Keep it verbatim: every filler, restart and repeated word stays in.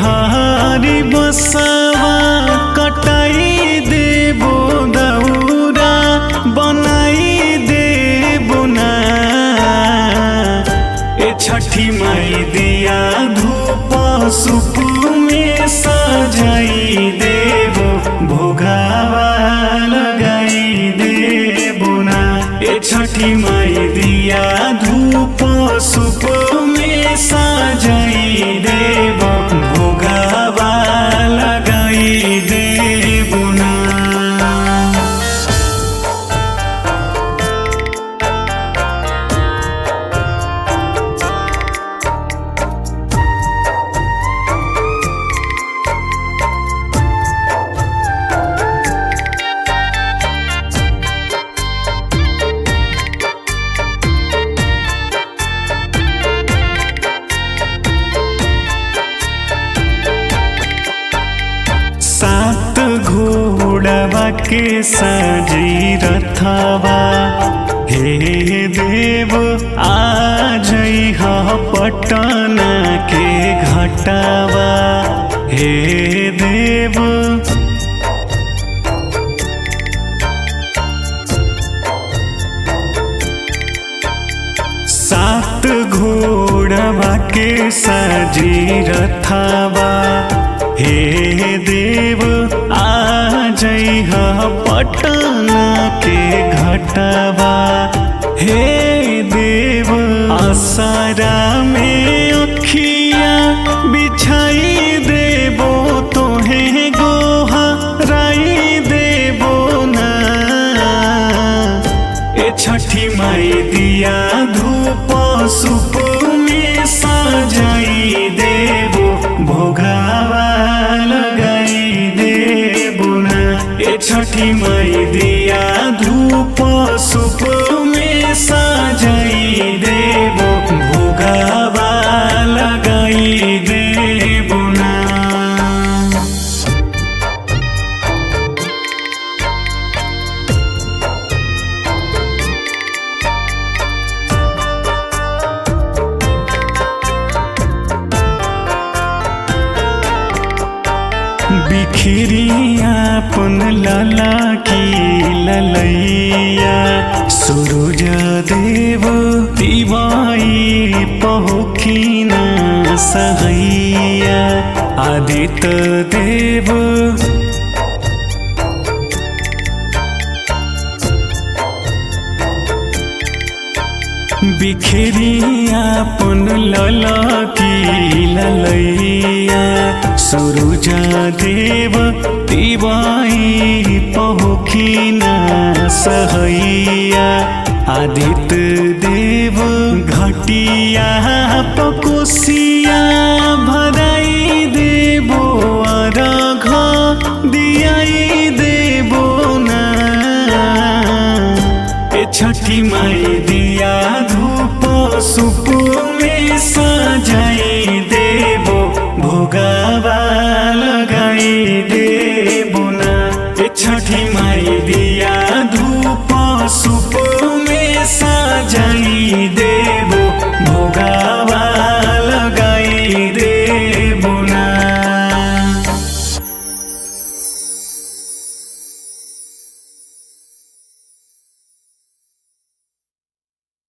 हारी बसवा कटाई देबो दौरा बनाई देबो ना। ए छठी माई दिया धूप सुप में सजाई देबो भोगावा लगाई देबो ना। ए छठी माई दिया धूप सुप में सजाई देबो भोगावा लगाई देबो ना। सात घोड़वा के सजी रथवा हे देव आ जइहा पटना के घाटवा हे देव। सात घोड़वा के सजी रथवा हे देव आ जइहा पटना के घाटवा हे देव। आसरा में अखिया बिछाई देबो तोहे गोहा राई देबो ना। ए छठी माई दिया धूप सुप में सजाई देबो भोगावा लगाई देबो ना। ए छठी माई दिया धूप सुप में सजाई देबो भोगावा लगाई देबो ना। बिखरिया अपन लाला की ललैया सूरज देव दिवाई पहुखिन सहैया आदित्य देव। बिखरिया अपन लाला की ललैया सूरज देव दिवाई पहुखिन सहैया आदित्य देव। घटिया पकोसिया भराई देबो अर्घ दियाई देबो ना। ए छठी माई दिया धूप सुप में सजाई देबो भोगावा